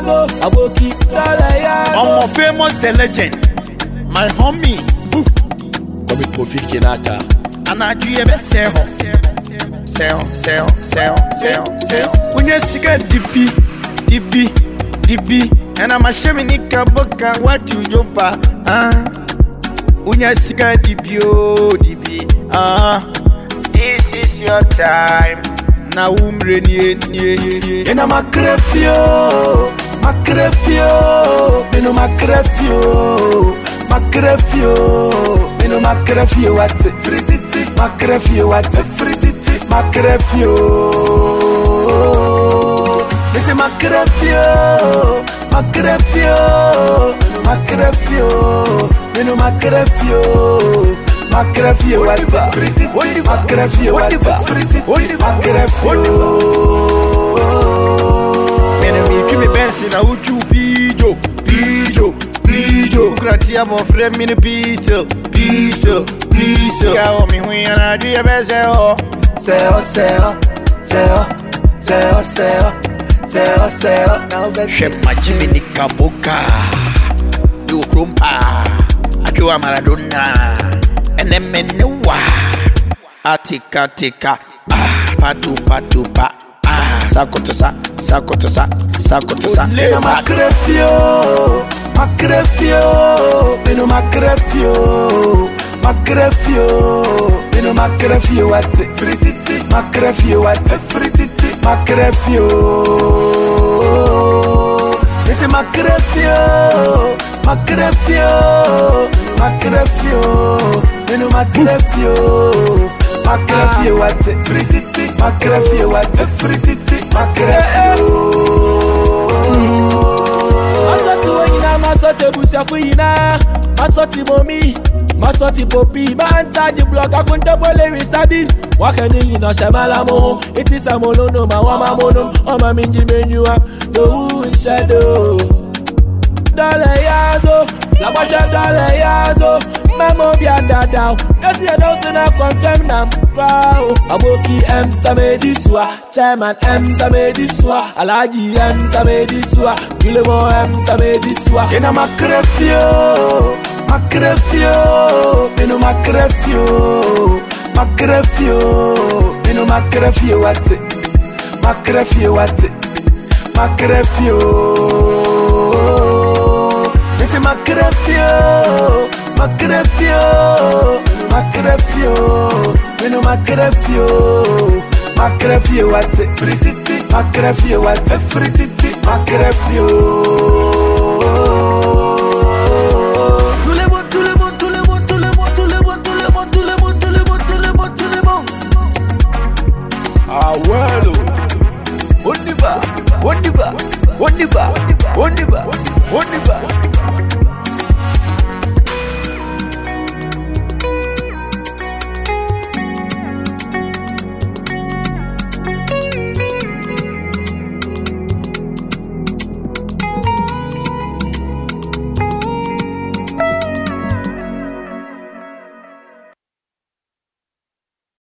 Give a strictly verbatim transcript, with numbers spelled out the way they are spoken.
yazo, aboki dole yazo. I'm more famous the legend. My homie, Boof. Kobe Kofi Kinata. And I do ever sell. Sell, sell, sell, sell, sell. When you see a D P, D P, D P. And I'm a sheminika boka, what you jump at? Ah. When you see a D P, oh, D P. Ah. This is your time. Now, umre nie nie nie. And I'm a crefio, a crefio, you know my crefio, my crefio, you know my crefio. What's it? Frititi, my crefio. What's it? Frititi, my crefio. This is my crefio, my crefio, my crefio, you know my crefio. Macrafio, what's up? Macrafio, what's up? Macrafio. Enemy, give me Benson, I would you Pijo, Pijo, Pijo. Gratia, my friend, mini pizza, pizza, pizza. Cow me when I do your best. Sell, sell, sell, sell, sell, sell, sell. Now, ship my Jimmy Kabuka. Do Krumpa. I do a Maradona. And then men know why. Atika tika, ah, patu patu pa, ah, sakotosa, sakotosa, sakotosa. Lena macrefio, macrefio, lena macrefio, macrefio, lena macrefio. What's it? Frititi, macrefio. What's it? Frititi, macrefio. This is macrefio, macrefio, macrefio. You know my crefio, my crefio, what's it? Frititi, my crefio, what's it? Frititi, my crefio. Masoti wina, masoti busia fuina, masoti momi, masoti popi. Man inside the block, I couldn't double every sabin. Wakani ina shamala mo, it is a molono, ma wama mono, oh ma minji menua, the who is shadow. Dole yazo, la bacha dole yazo. Memo bia dada, yes you don't see na confirm nam wow. Aboki M Samediswa, Chairman M Samediswa, Alaji M Samediswa, Gilemo M Samediswa. Ina macrefio, macrefio, ino macrefio, macrefio, ino macrefio. What's it? Macrefio, what's it? Macrefio. This is macrefio. Macrefio, Macrefio, you know Macrefio, Macrefio, what's it? Frititi, Macrefio, what's it? Frititi, Macrefio. Tout le monde, tout le monde, tout le monde, tout le monde, tout le monde, tout le monde, tout le monde, tout le monde, tout le monde, tout le monde. Ah well, on y va, on y va, on y va, on y va, on y va.